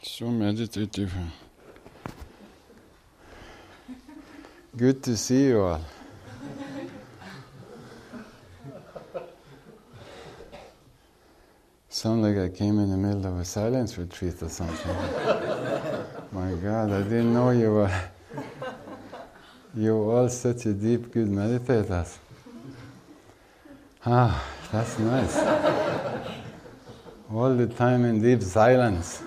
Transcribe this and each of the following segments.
So meditative. Good to see you all. Sound like I came in the middle of a silence retreat or something. My God, I didn't know you were all such a deep, good meditators. Ah, that's nice. All the time in deep silence.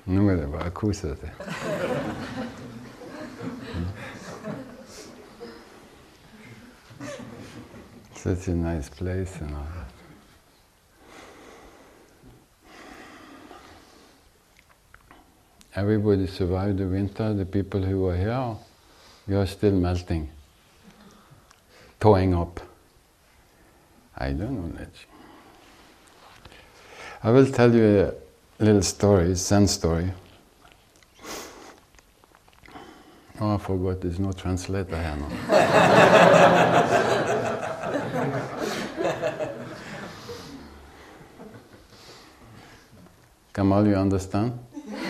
Nu är det bara kusete. Such a nice place and all that. Everybody survived the winter, the people who were here, you are still melting, thawing up. I don't know that. I will tell you a little story, Zen story. Oh, I forgot, there's no translator here now. Kamal, you understand?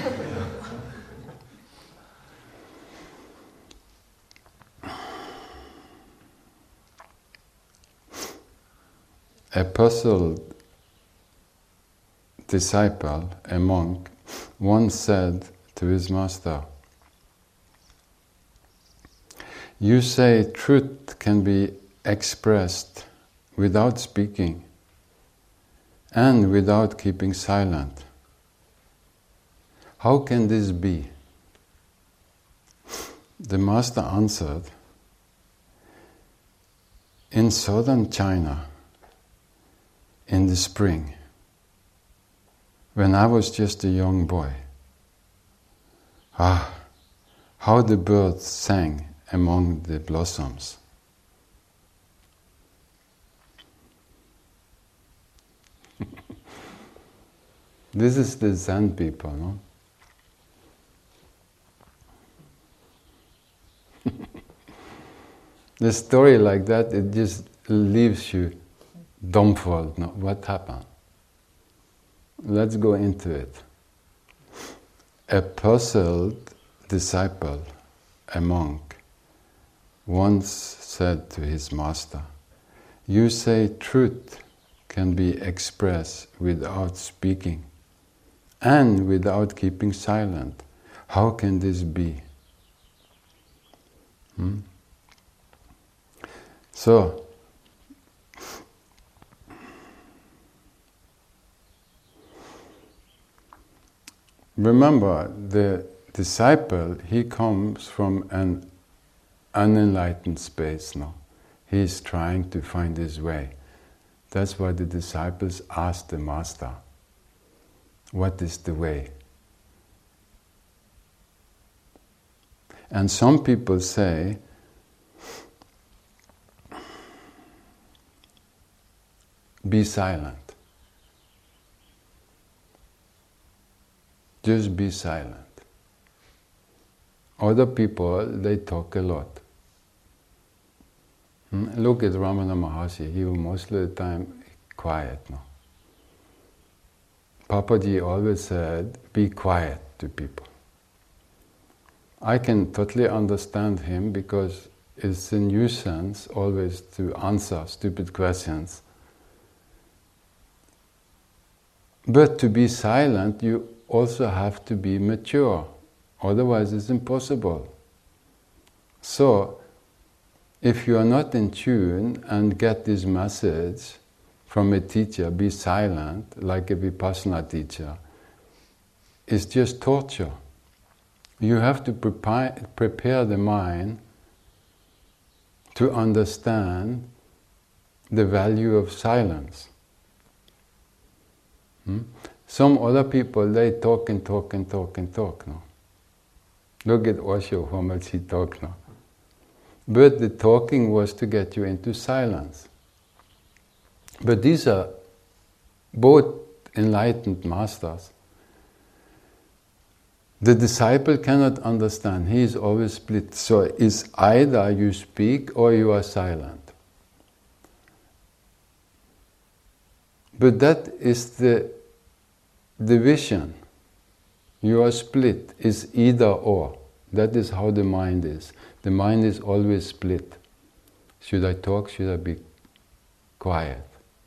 A puzzled disciple, a monk, once said to his master, "You say truth can be expressed without speaking and without keeping silent. How can this be?" The master answered, "In southern China, in the spring, when I was just a young boy, how the birds sang among the blossoms. This is the Zen people, no? The story like that, it just leaves you dumbfounded. No? What happened? Let's go into it. A puzzled disciple, a monk, once said to his master, "You say truth can be expressed without speaking and without keeping silent. How can this be?" So, remember, the disciple, he comes from an unenlightened space now. He is trying to find his way. That's why the disciples ask the master, "What is the way?" And some people say, "Be silent. Just be silent." Other people, they talk a lot. Look at Ramana Maharshi, he was most of the time quiet. No? Papaji always said, "Be quiet" to people. I can totally understand him because it's a nuisance always to answer stupid questions. But to be silent, you also have to be mature. Otherwise, it's impossible. So, if you are not in tune and get this message from a teacher, be silent, like a Vipassana teacher, it's just torture. You have to prepare the mind to understand the value of silence. Some other people, they talk and talk and talk and talk. No? Look at Osho, how much he talked now. But the talking was to get you into silence. But these are both enlightened masters. The disciple cannot understand. He is always split. So it's either you speak or you are silent. But that is the division. You are split. It's either or. That is how the mind is. The mind is always split. Should I talk? Should I be quiet?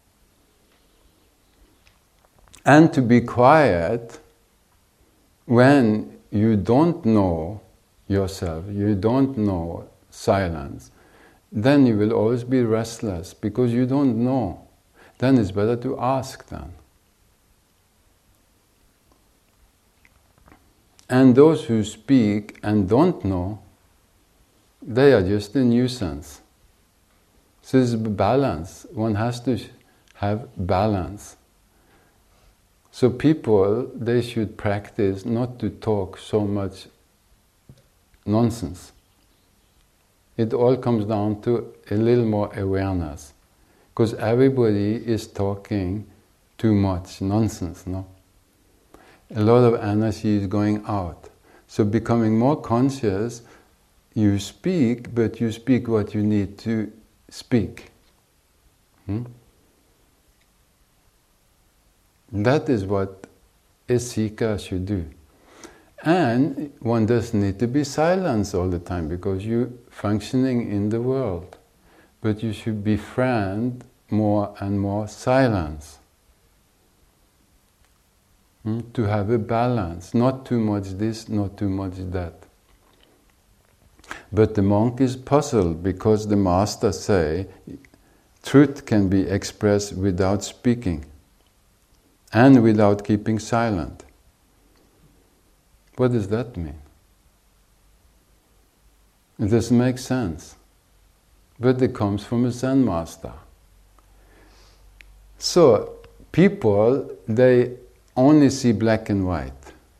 And to be quiet when you don't know yourself, you don't know silence, then you will always be restless because you don't know. Then it's better to ask then. And those who speak and don't know, they are just a nuisance. So there's balance. One has to have balance. So people, they should practice not to talk so much nonsense. It all comes down to a little more awareness. Because everybody is talking too much nonsense, no? A lot of energy is going out. So becoming more conscious, you speak, but you speak what you need to speak. That is what a seeker should do. And one doesn't need to be silent all the time because you're functioning in the world. But you should befriend more and more silence. To have a balance, not too much this, not too much that. But the monk is puzzled because the master say truth can be expressed without speaking and without keeping silent. What does that mean? It doesn't make sense. But it comes from a Zen master. So people, they only see black and white.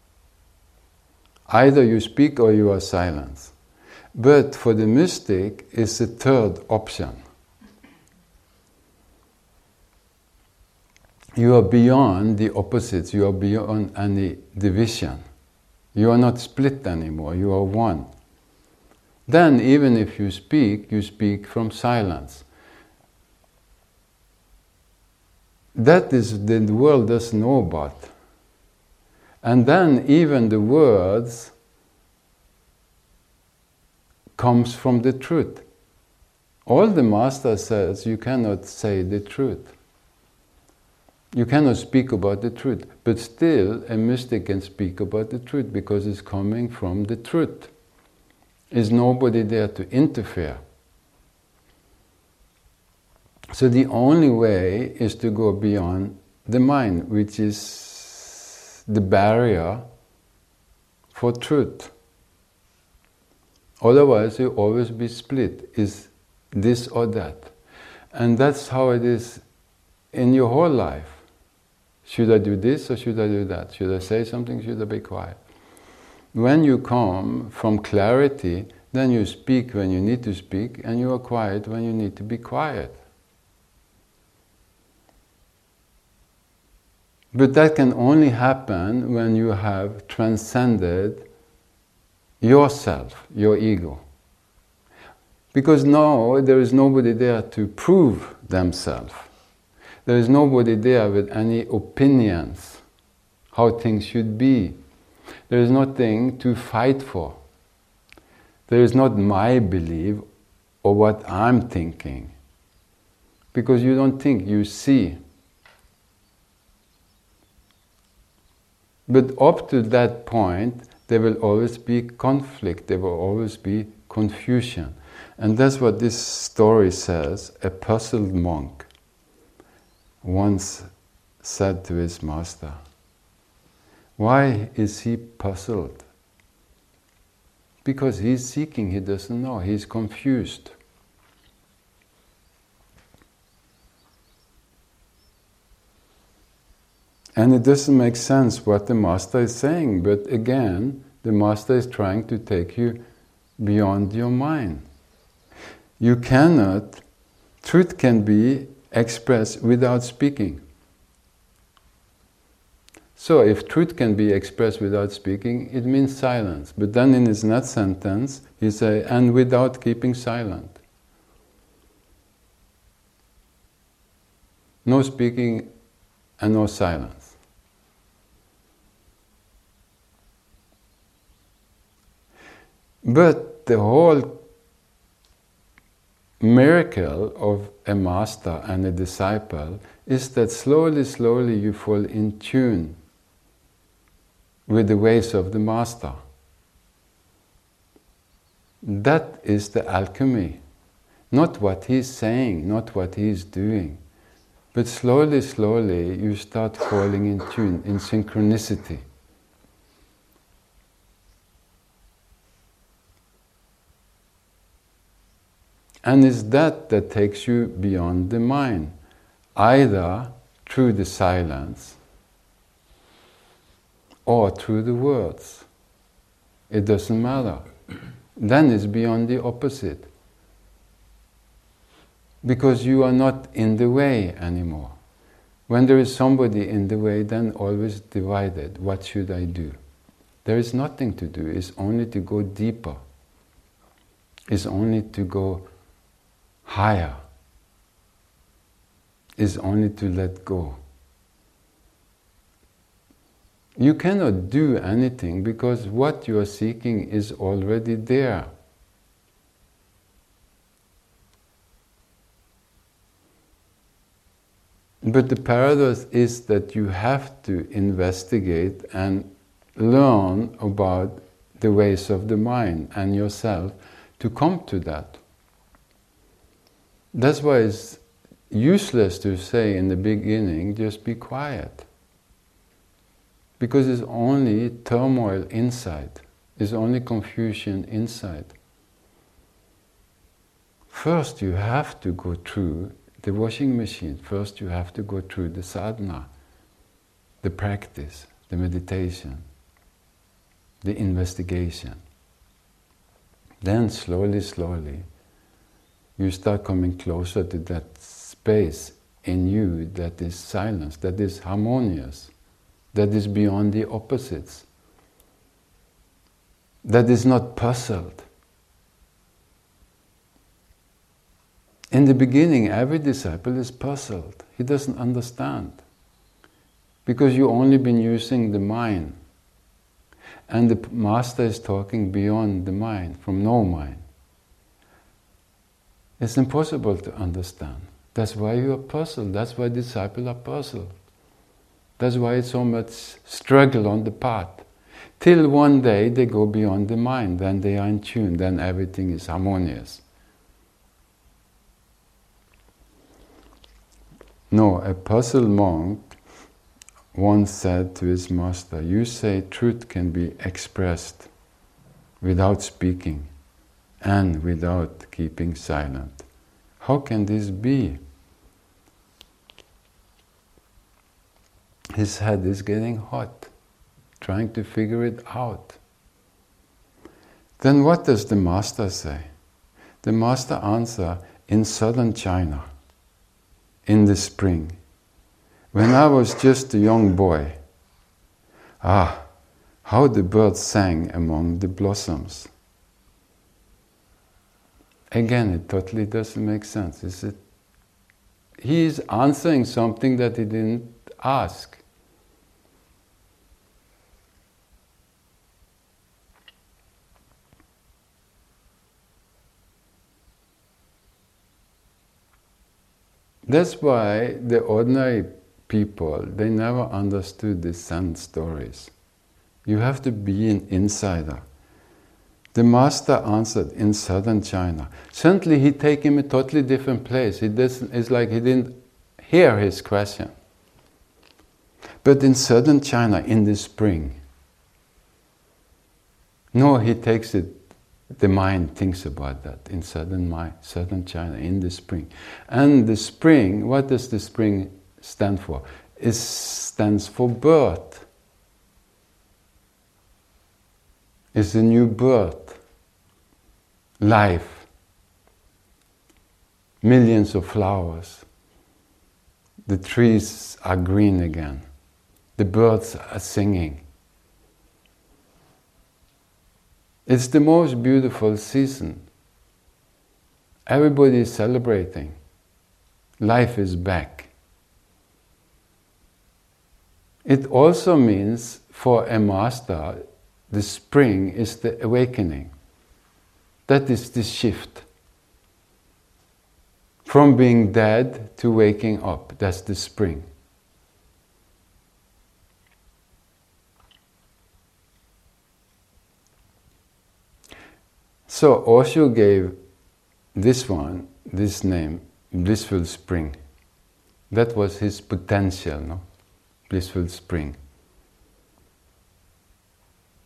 Either you speak or you are silent. But for the mystic, it's a third option. You are beyond the opposites, you are beyond any division. You are not split anymore, you are one. Then even if you speak from silence. That is the world doesn't know about. And then even the words comes from the truth. All the master says, you cannot say the truth. You cannot speak about the truth. But still, a mystic can speak about the truth because it's coming from the truth. There's nobody there to interfere. So the only way is to go beyond the mind, which is the barrier for truth. Otherwise, you always be split, is this or that. And that's how it is in your whole life. Should I do this or should I do that? Should I say something? Should I be quiet? When you come from clarity, then you speak when you need to speak, and you are quiet when you need to be quiet. But that can only happen when you have transcended yourself, your ego. Because now there is nobody there to prove themselves. There is nobody there with any opinions, how things should be. There is nothing to fight for. There is not my belief or what I'm thinking. Because you don't think, you see. But up to that point, there will always be conflict, there will always be confusion. And that's what this story says. A puzzled monk once said to his master, why is he puzzled? Because he's seeking, he doesn't know, he's confused. And it doesn't make sense what the master is saying, but again, the master is trying to take you beyond your mind. You cannot, truth can be expressed without speaking. So if truth can be expressed without speaking, it means silence. But then in his next sentence, he says, and without keeping silent. No speaking and no silence. But the whole miracle of a master and a disciple is that slowly, slowly you fall in tune with the ways of the master. That is the alchemy. Not what he's saying, not what he's doing. But slowly, slowly you start falling in tune, in synchronicity. And it's that that takes you beyond the mind, either through the silence or through the words. It doesn't matter. Then it's beyond the opposite. Because you are not in the way anymore. When there is somebody in the way, then always divided. What should I do? There is nothing to do. It's only to go deeper. It's only to go higher. It's only to let go. You cannot do anything because what you are seeking is already there. But the paradox is that you have to investigate and learn about the ways of the mind and yourself to come to that. That's why it's useless to say in the beginning, just be quiet. Because it's only turmoil inside. It's only confusion inside. First you have to go through the washing machine. First you have to go through the sadhana, the practice, the meditation, the investigation. Then slowly, slowly, you start coming closer to that space in you that is silence, that is harmonious, that is beyond the opposites, that is not puzzled. In the beginning, every disciple is puzzled. He doesn't understand. Because you've only been using the mind. And the master is talking beyond the mind, from no mind. It's impossible to understand. That's why you are puzzled. That's why disciples are puzzled. That's why it's so much struggle on the path. Till one day they go beyond the mind, then they are in tune, then everything is harmonious. No, a puzzled monk once said to his master, "You say truth can be expressed without speaking and without keeping silent. How can this be?" His head is getting hot, trying to figure it out. Then what does the master say? The master answers, in southern China, in the spring, when I was just a young boy, how the birds sang among the blossoms. Again, it totally doesn't make sense. He is answering something that he didn't ask. That's why the ordinary people, they never understood the Zen stories. You have to be an insider. The master answered in southern China. Suddenly he take him a totally different place. It's like he didn't hear his question. But in southern China, in the spring, no, he takes it. The mind thinks about that in southern China, in the spring. And the spring, what does the spring stand for? It stands for birth. It's a new birth, life, millions of flowers. The trees are green again. The birds are singing. It's the most beautiful season. Everybody is celebrating. Life is back. It also means for a master, the spring is the awakening. That is the shift. From being dead to waking up, that's the spring. So Osho gave this name, blissful spring. That was his potential, no? Blissful spring.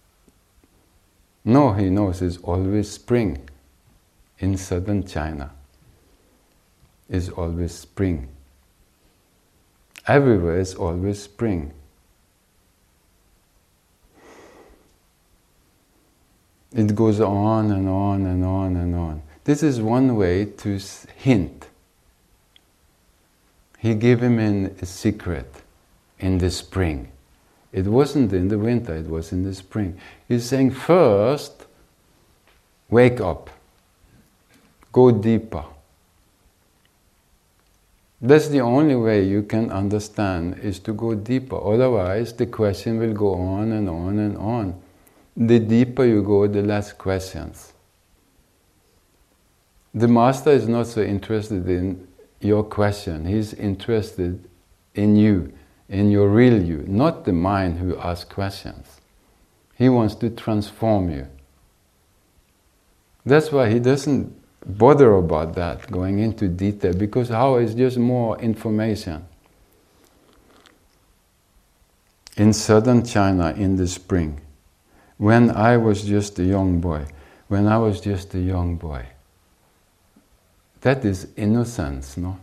No, he knows it's always spring in southern China, is always spring. Everywhere is always spring. It goes on and on and on and on. This is one way to hint. He gave him a secret in the spring. It wasn't in the winter, it was in the spring. He's saying, first, wake up. Go deeper. That's the only way you can understand, is to go deeper. Otherwise, the question will go on and on and on. The deeper you go, the less questions. The master is not so interested in your question. He's interested in you, in your real you, not the mind who asks questions. He wants to transform you. That's why he doesn't bother about that, going into detail, because how is just more information. In southern China in the spring, when I was just a young boy, that is innocence, no?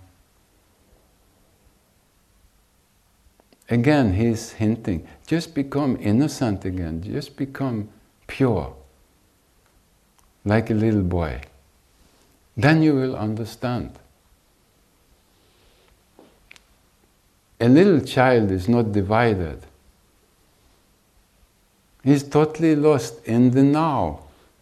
Again, he's hinting, just become innocent again, just become pure, like a little boy. Then you will understand. A little child is not divided. He's totally lost in the now.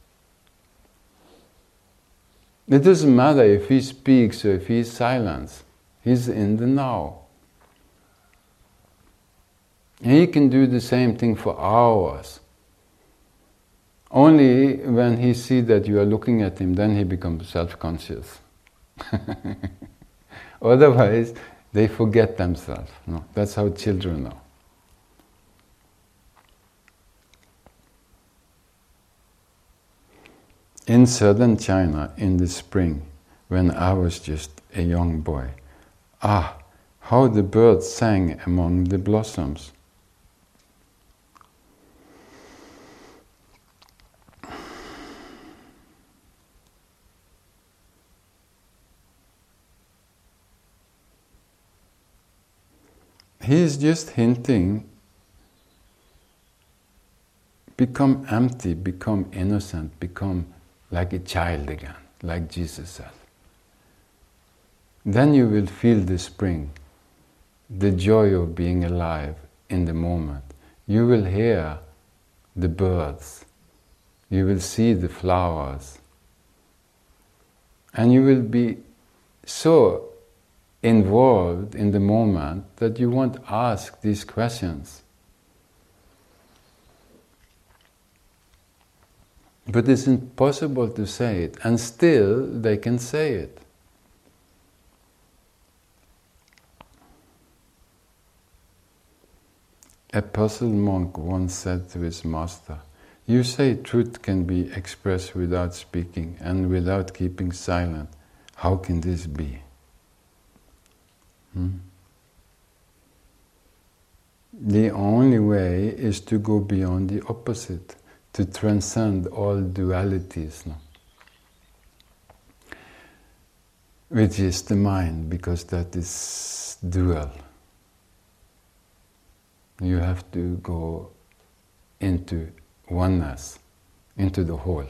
It doesn't matter if he speaks or if he's silent. He's in the now. And he can do the same thing for hours. Only when he sees that you are looking at him, then he becomes self-conscious. Otherwise, they forget themselves. No? That's how children are. In southern China, in the spring, when I was just a young boy, how the birds sang among the blossoms. He is just hinting, become empty, become innocent, become like a child again, like Jesus said. Then you will feel the spring, the joy of being alive in the moment. You will hear the birds, you will see the flowers, and you will be so involved in the moment that you won't ask these questions. But it's impossible to say it, and still they can say it. A puzzled monk once said to his master, "You say truth can be expressed without speaking and without keeping silent. How can this be?" The only way is to go beyond the opposite, to transcend all dualities, no? Which is the mind, because that is dual. You have to go into oneness, into the whole.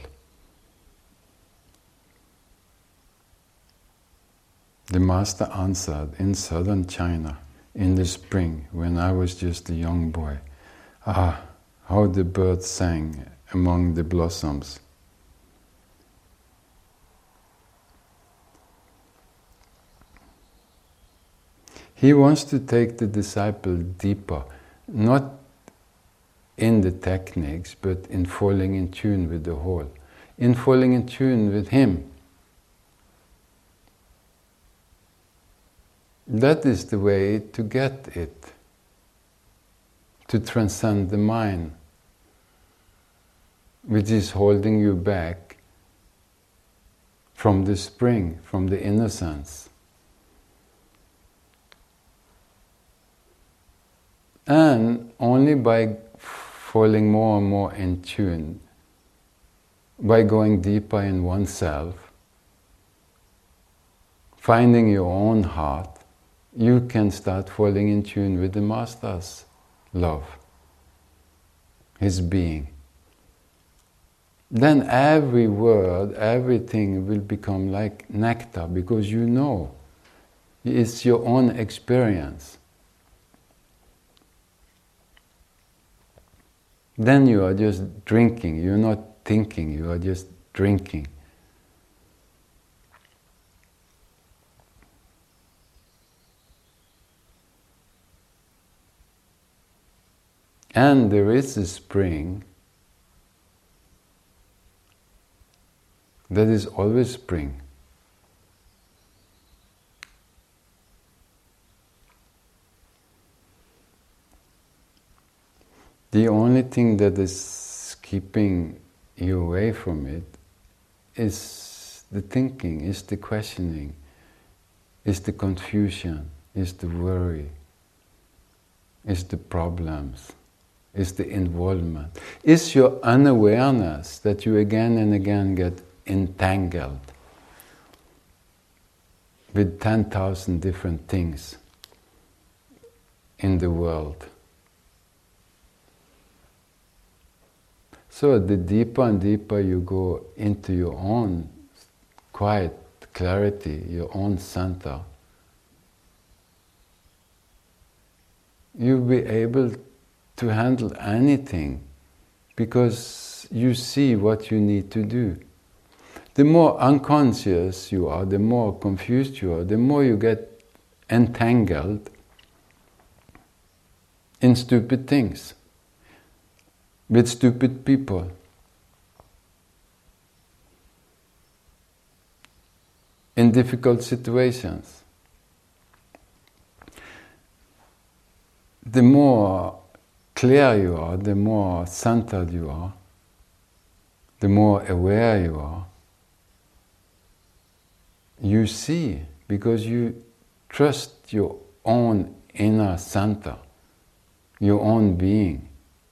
The master answered, in southern China, in the spring, when I was just a young boy, how the birds sang among the blossoms. He wants to take the disciple deeper, not in the techniques, but in falling in tune with the whole, in falling in tune with him. That is the way to get it, to transcend the mind, which is holding you back from the spring, from the innocence. And only by falling more and more in tune, by going deeper in oneself, finding your own heart, you can start falling in tune with the Master's love, His being. Then every word, everything will become like nectar, because you know it's your own experience. Then you are just drinking, you're not thinking, you are just drinking. And there is a spring that is always spring. The only thing that is keeping you away from it is the thinking, is the questioning, is the confusion, is the worry, is the problems, is the involvement, is your unawareness that you again and again get entangled with 10,000 different things in the world. So the deeper and deeper you go into your own quiet clarity, your own center, you'll be able to handle anything because you see what you need to do. The more unconscious you are, the more confused you are, the more you get entangled in stupid things, with stupid people, in difficult situations. The more clear you are, the more centered you are, the more aware you are, you see, because you trust your own inner center, your own being.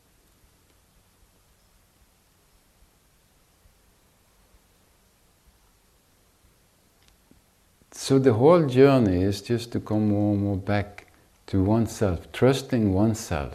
So the whole journey is just to come more and more back to oneself, trusting oneself.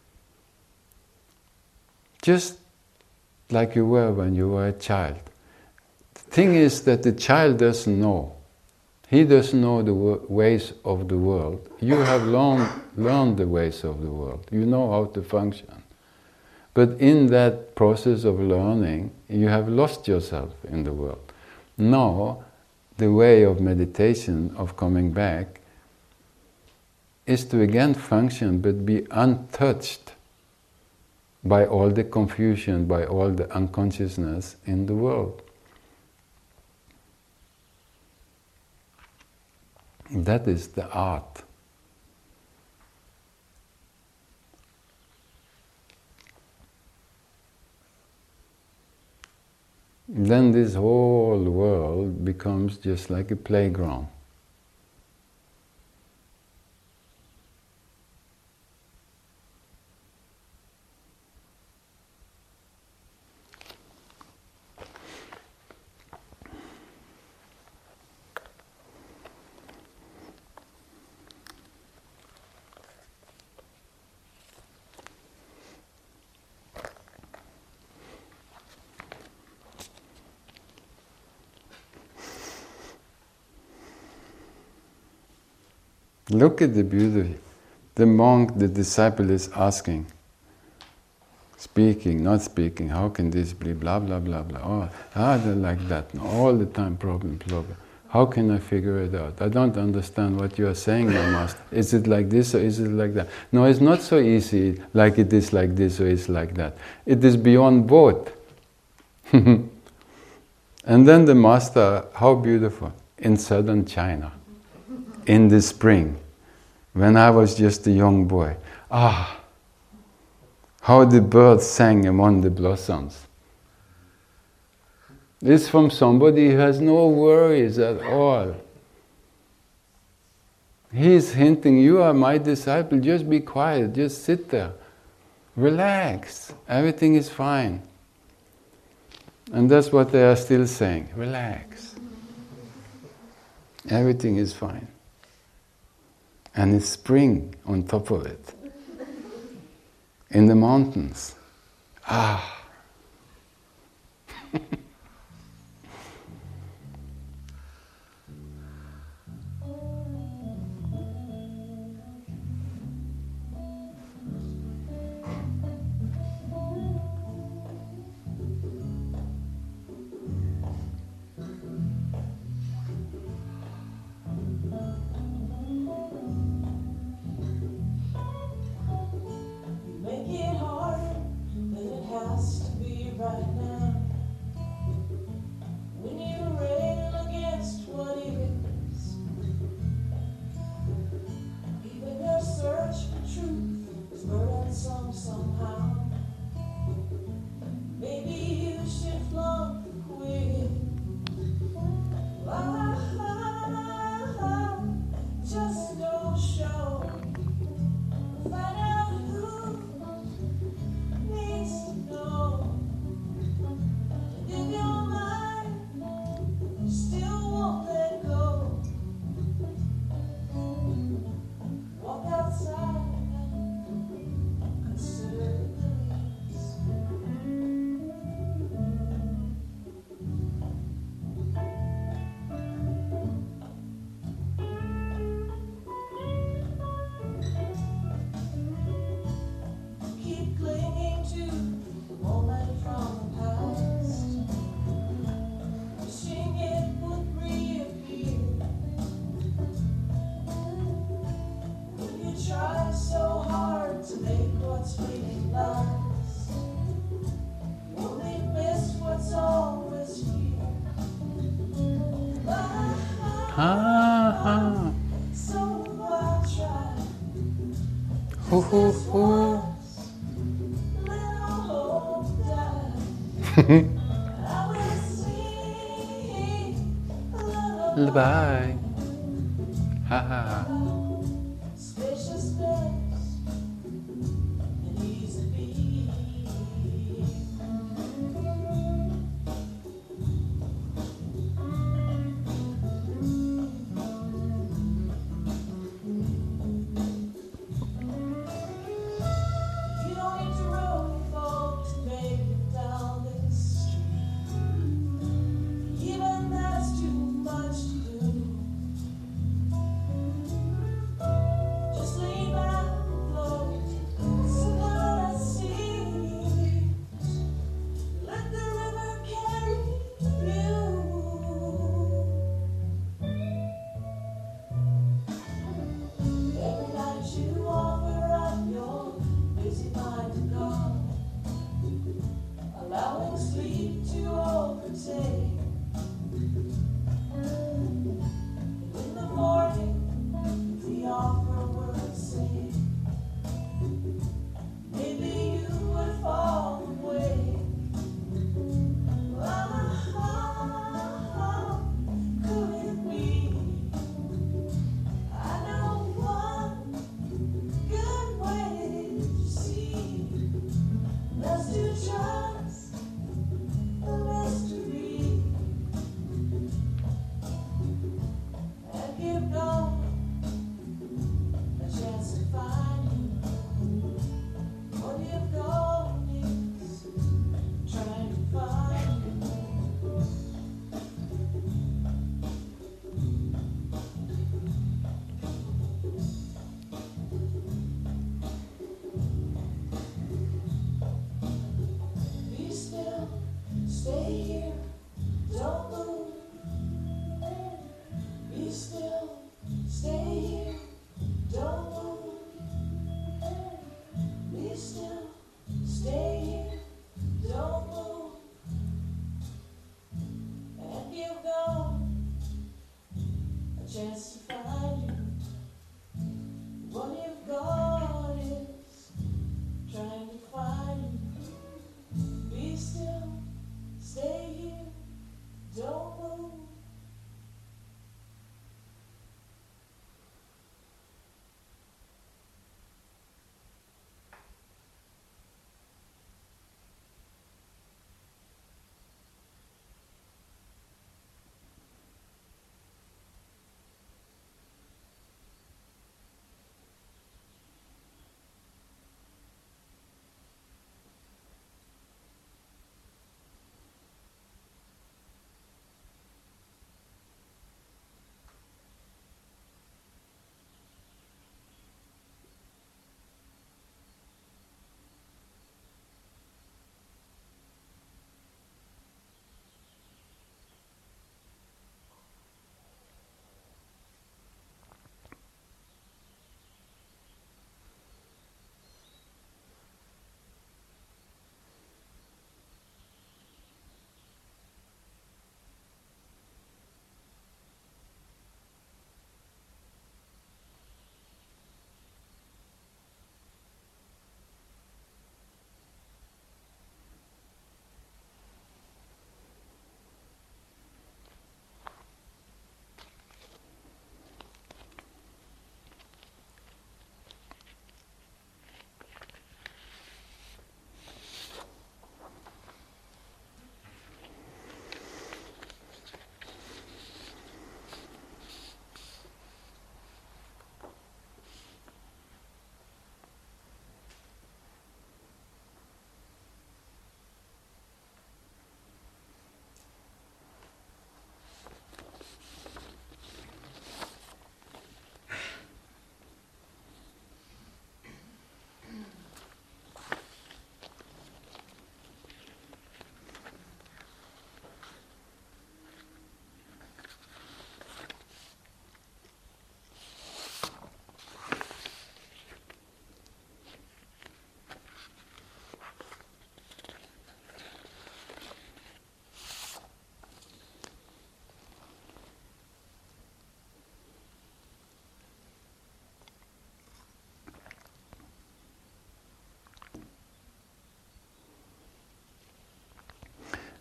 Just like you were when you were a child. The thing is that the child doesn't know. He doesn't know the ways of the world. You have learned the ways of the world. You know how to function. But in that process of learning, you have lost yourself in the world. Now, the way of meditation, of coming back, is to again function but be untouched by all the confusion, by all the unconsciousness in the world. That is the art. Then this whole world becomes just like a playground. Look at the beauty. The monk, the disciple is asking, speaking, not speaking, how can this be, blah, blah, blah, blah. Oh, they're like that, all the time, problem. How can I figure it out? I don't understand what you are saying, my master. Is it like this or is it like that? No, it's not so easy, like it is like this or it's like that. It is beyond both. And then the master, how beautiful, in southern China, in the spring, when I was just a young boy. How the birds sang among the blossoms. It's from somebody who has no worries at all. He's hinting, you are my disciple, just be quiet, just sit there. Relax, everything is fine. And that's what they are still saying, relax. Everything is fine. And it's spring on top of it. In the mountains. Ah! Ah, hoo hoo hoo. Bye. Ha ha.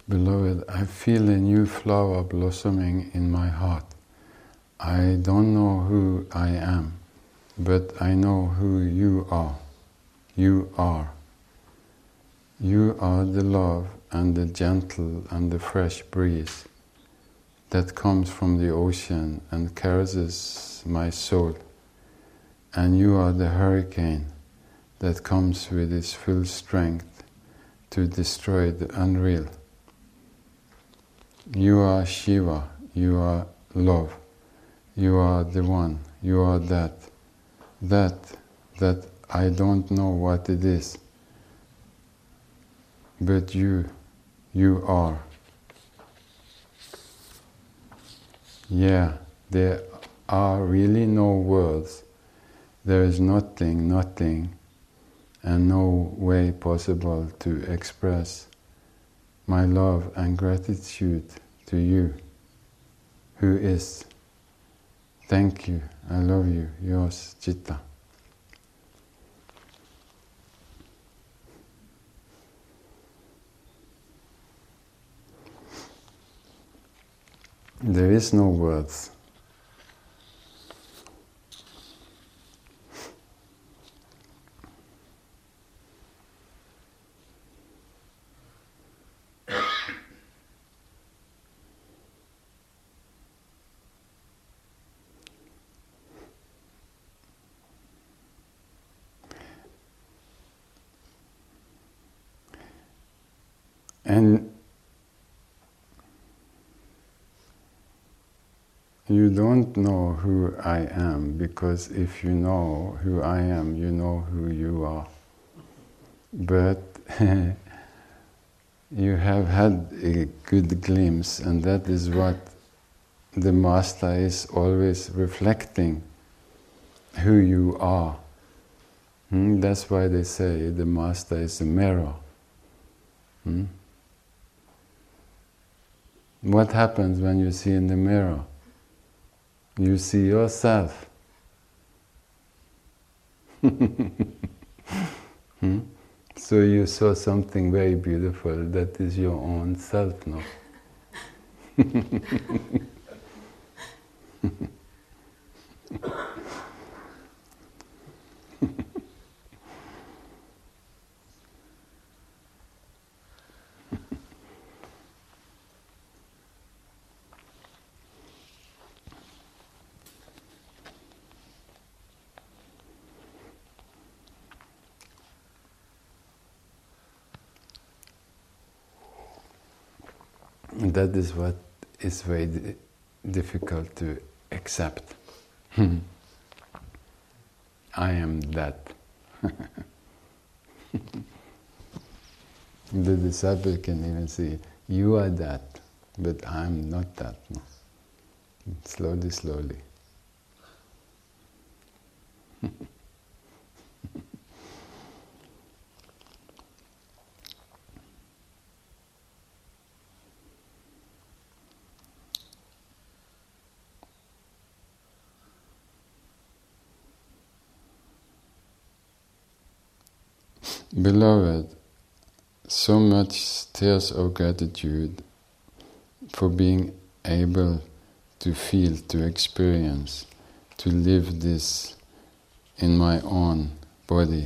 Beloved, I feel a new flower blossoming in my heart. I don't know who I am, but I know who you are. You are. You are the love and the gentle and the fresh breeze that comes from the ocean and caresses my soul. And you are the hurricane that comes with its full strength to destroy the unreal. You are Shiva, you are love, you are the one, you are that I don't know what it is, but you are. Yeah, there are really no words. There is nothing, and no way possible to express my love and gratitude to you, who is. Thank you, I love you, yours, Chitta. There is no words. And you don't know who I am, because if you know who I am, you know who you are. But you have had a good glimpse, and that is what the Master is always reflecting, who you are. That's why they say the Master is a mirror. What happens when you see in the mirror? You see yourself. So you saw something very beautiful, that is your own self now. That is what is very difficult to accept. I am that. The disciple can even say, you are that, but I am not that. No. Slowly, slowly. Beloved, so much tears of gratitude for being able to feel, to experience, to live this in my own body.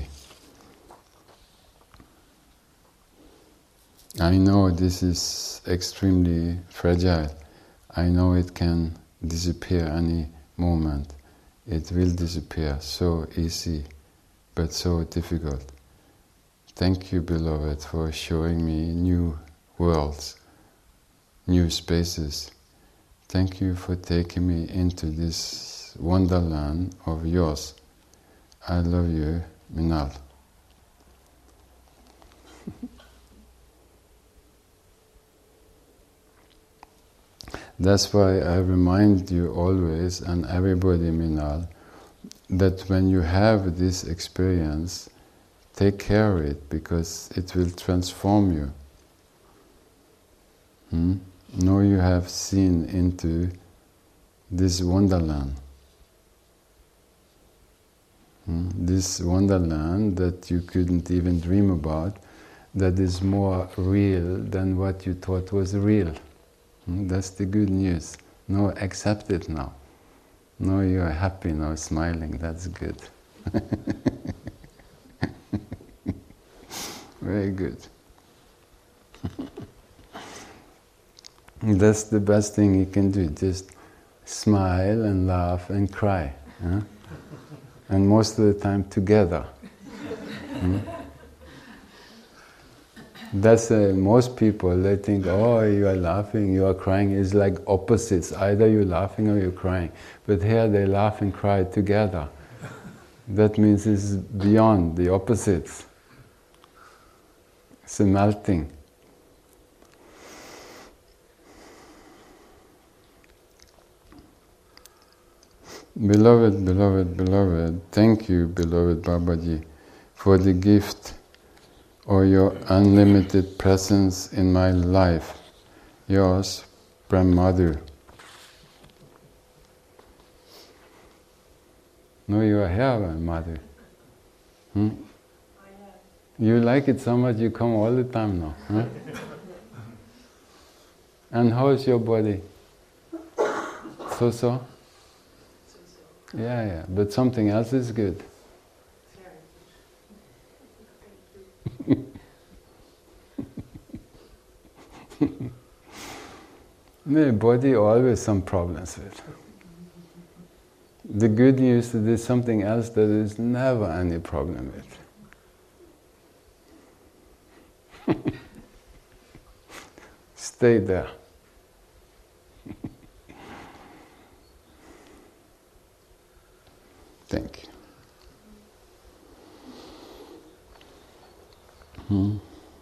I know this is extremely fragile. I know it can disappear any moment. It will disappear so easy, but so difficult. Thank you, beloved, for showing me new worlds, new spaces. Thank you for taking me into this wonderland of yours. I love you, Minal. That's why I remind you always, and everybody, Minal, that when you have this experience, take care of it, because it will transform you. Now you have seen into this wonderland. This wonderland that you couldn't even dream about, that is more real than what you thought was real. That's the good news. No, accept it now. No, you're happy now, smiling, that's good. Very good. That's the best thing you can do, just smile and laugh and cry. Huh? And most of the time together. That's most people, they think, oh, you are laughing, you are crying. It's like opposites. Either you're laughing or you're crying. But here they laugh and cry together. That means it's beyond the opposites. It's a melting. Beloved, beloved, beloved, thank you, beloved Babaji, for the gift or your unlimited presence in my life. Yours, Prem Madhu. No, you are here, Madhu. You like it so much, you come all the time now. Huh? And how is your body? So-so? Yeah, but something else is good. The body always some problems with. The good news is that there's something else that is never any problem with. Stay there. Thank you.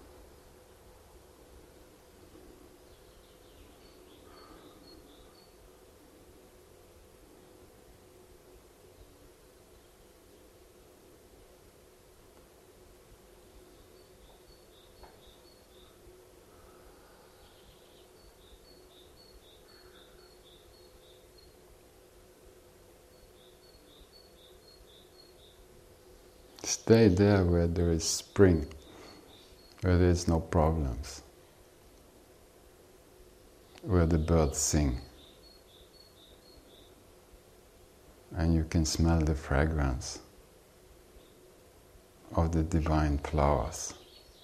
Stay there where there is spring, where there is no problems, where the birds sing, and you can smell the fragrance of the divine flowers.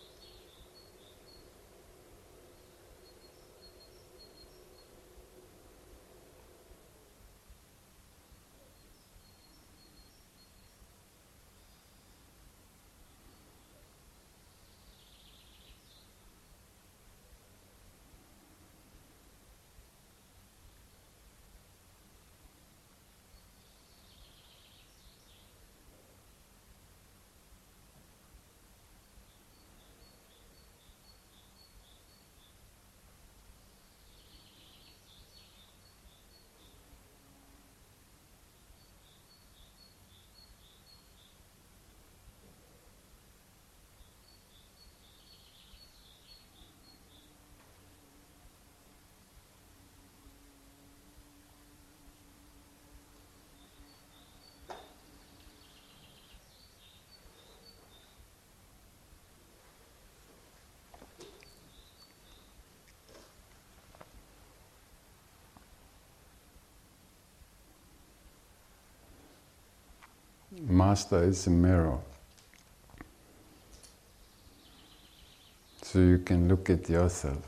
Master is a mirror. So you can look at yourself.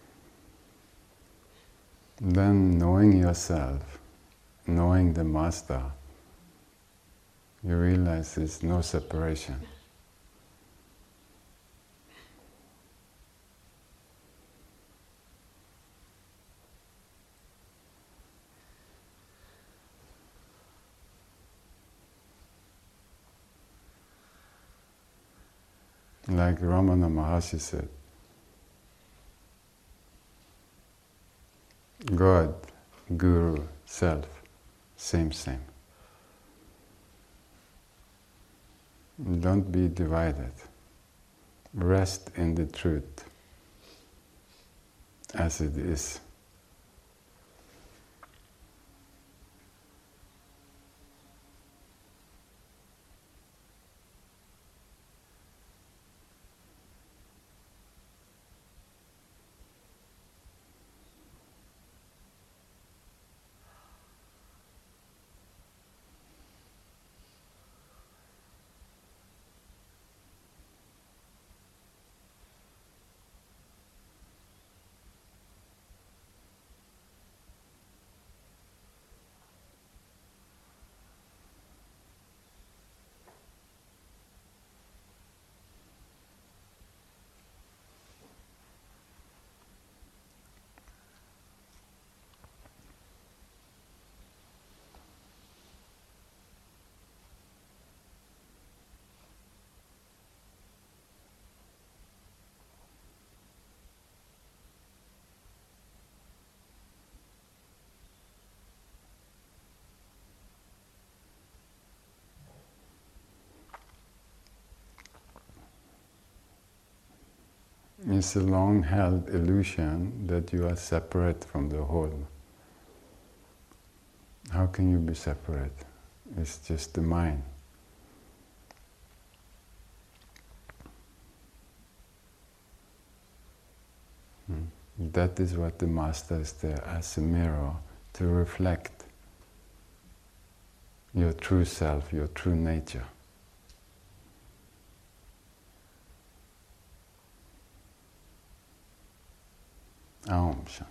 Then knowing yourself, knowing the Master, you realize there's no separation. Like Ramana Maharshi said, God, Guru, Self, same. Don't be divided. Rest in the truth as it is. It's a long-held illusion that you are separate from the whole. How can you be separate? It's just the mind. That is what the Master is there as a mirror to reflect your true self, your true nature. Aum Shanti.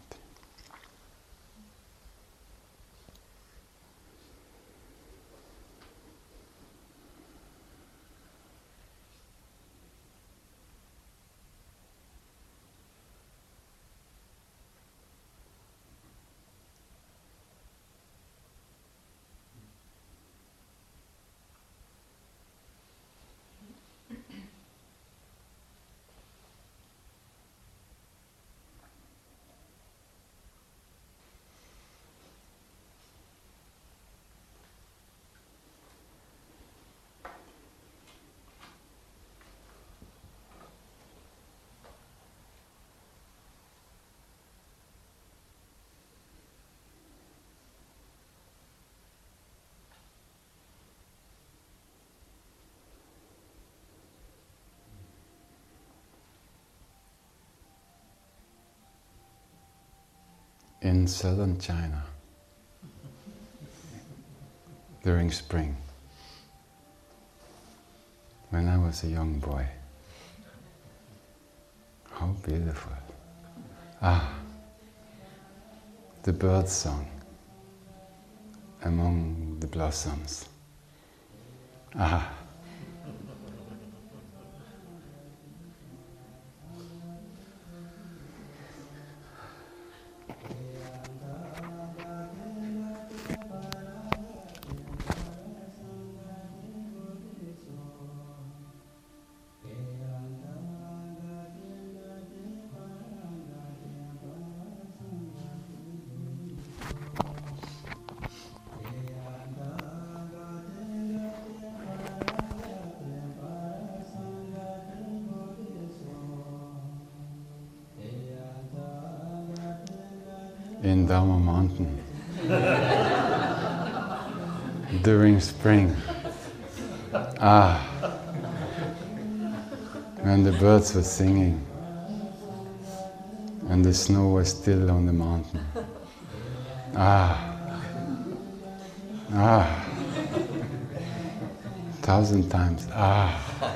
In southern China, during spring, when I was a young boy. How beautiful. The bird song among the blossoms. In Dharma Mountain during spring. When the birds were singing and the snow was still on the mountain. 1,000 times.